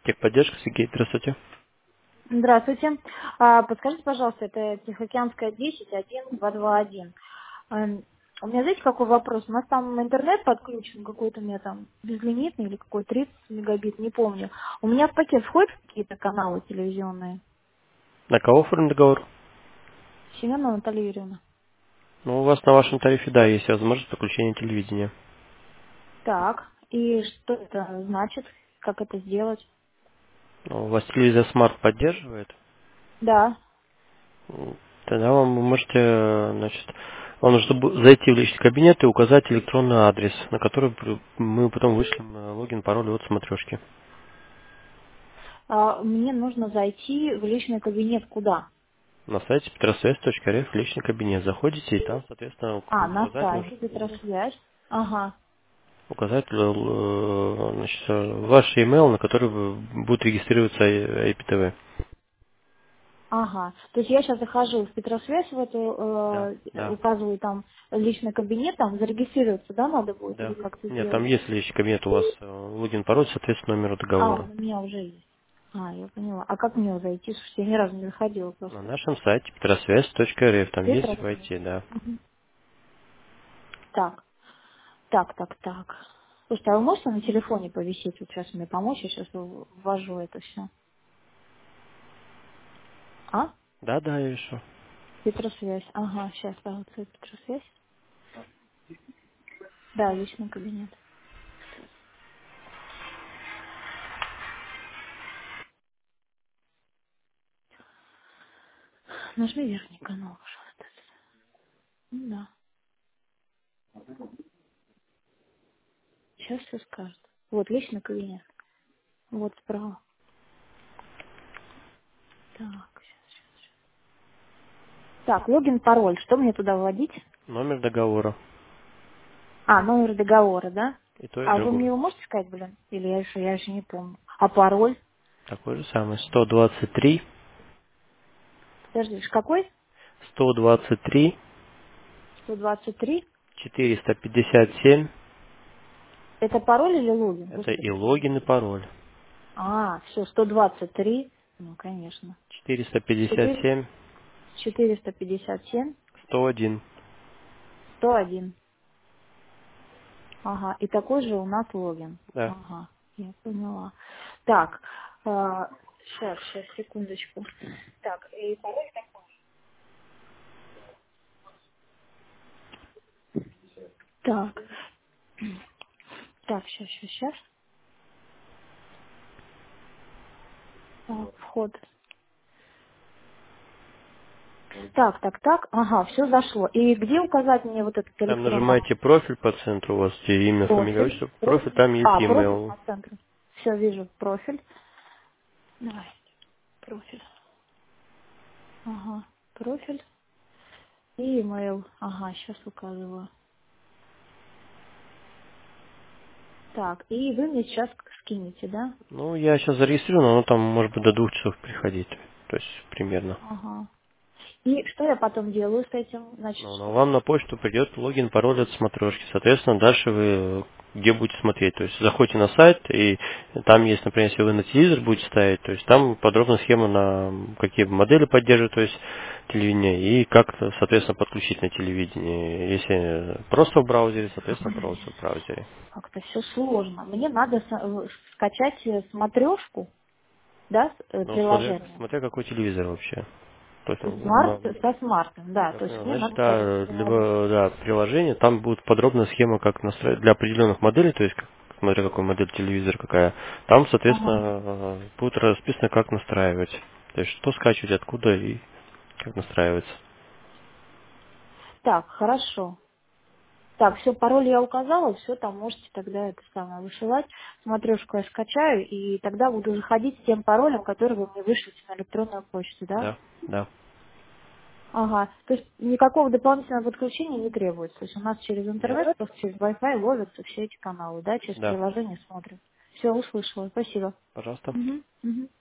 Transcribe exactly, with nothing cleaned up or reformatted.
Техподдержка, Сергей, здравствуйте. Здравствуйте. А, Подскажите, пожалуйста, это Тихоокеанская десять, один, два два один. Эм, У меня, знаете, какой вопрос? У нас там интернет подключен, какой-то у меня там безлимитный или какой тридцать мегабит, не помню. У меня в пакет входят какие-то каналы телевизионные? На кого оформлен договор? Семенова Наталья Юрьевна. Ну, у вас на вашем тарифе, да, есть возможность подключения телевидения. Так, и что это значит? Как это сделать? Ну, у вас телевизор Smart поддерживает? Да. М, Тогда вам вы можете, э, значит, вам нужно бу- зайти в личный кабинет и указать электронный адрес, на который пр- мы потом вышлем э, логин, пароль от смотрешки. А, Мне нужно зайти в личный кабинет куда? На сайте петросвязь точка эр эф в личный кабинет заходите, и там, соответственно, А, ук- на указать нужно сайте Петросвязь. Ага. указать э, э, значит, э, ваш email, на который вы- будет регистрироваться ай пи ти ви. Ага. То есть я сейчас захожу в Петросвязь, в эту, Да, э, да. указываю там личный кабинет, там зарегистрироваться, да, надо будет, или Да. как это Нет, там сделать? есть личный кабинет, у вас э, логин, пароль, соответственно, номеру А, договора. он у меня уже есть. А, я поняла. А как мне зайти? Слушайте, я ни разу не заходила На просто. нашем сайте петросвязь точка эр эф, там есть Петросвязь. войти, да. Мгм. Так, так, так, так. Слушайте, а вы можете на телефоне повисеть? Вот сейчас мне помочь, я сейчас ввожу это все. А? Да, да, я вижу. Петросвязь. Ага, сейчас, да, вот это Петросвязь. Да, личный кабинет. Нажми верхний канал, пожалуйста. Ну да. Сейчас все скажет. Вот, личный кабинет. Вот справа. Так, щас, щас, щас. Так, логин, пароль. Что мне туда вводить? Номер договора. А, номер договора, да? И то, и А вы мне другое. его можете сказать, блин? Или я еще, я еще не помню. А пароль? Такой же самый. сто двадцать три, Подожди, какой? сто двадцать три, сто двадцать три. четыреста пятьдесят семь. Это пароль или логин? Это и Господи. логин, и пароль. А, все, сто двадцать три. Ну, конечно. четыреста пятьдесят Четыре- семь, четыреста пятьдесят семь. сто один. Сто один. Ага, и такой же у нас логин. Да. Ага, я поняла. Так, сейчас, сейчас, секундочку. Так, и пароль такой. Так, так, сейчас, сейчас, сейчас. Так, вход. Так, так, так, ага, все зашло. И где указать мне вот этот Там электронный нажимаете профиль по центру, у вас где имя, фамилия, профиль? отчество. Профиль, Профиль? там есть А, профиль email. по центру. Все, вижу, профиль. Давай, профиль. Ага, профиль. И email. Ага, сейчас указываю. Так, и вы мне сейчас скинете, да? Ну, я сейчас зарегистрирован, оно там может быть до двух часов приходить. То есть примерно. Ага. И что я потом делаю с этим? Значит, Ну, но что? вам на почту придет логин, пароль от смотрешки. Соответственно, дальше вы э, где будете смотреть. То есть заходите на сайт, и там есть, например, если вы на телевизор будете ставить, то есть там подробная схема на какие модели поддерживают, то есть телевидение, и как, соответственно, подключить на телевидение. Если просто в браузере, соответственно, просто в браузере. Как-то все сложно. Мне надо с- э, скачать смотрешку, да, с- э, Ну, смотря, приложение. смотря какой телевизор вообще. То есть, Смарт ну, со смартом, да. я То есть понял. мне Значит, надо скачать да, приложение. либо, да, приложение, там будет подробная схема, как настроить для определенных моделей, то есть, как- смотря какой модель телевизора какая, там, Ага. соответственно, э, будет расписано, как настраивать. То есть, что скачивать, откуда и как настраивается. Так, хорошо. Так, все, пароль я указала, все, там можете тогда это самое высылать. Смотрешку я скачаю, и тогда буду заходить с тем паролем, который вы мне вышлете на электронную почту, да? Да, да, Ага. То есть никакого дополнительного подключения не требуется. То есть у нас через нет, интернет, просто через Wi-Fi ловятся все эти каналы, да, через да, приложение смотрим. Все, услышала. Спасибо. пожалуйста. Угу. Угу.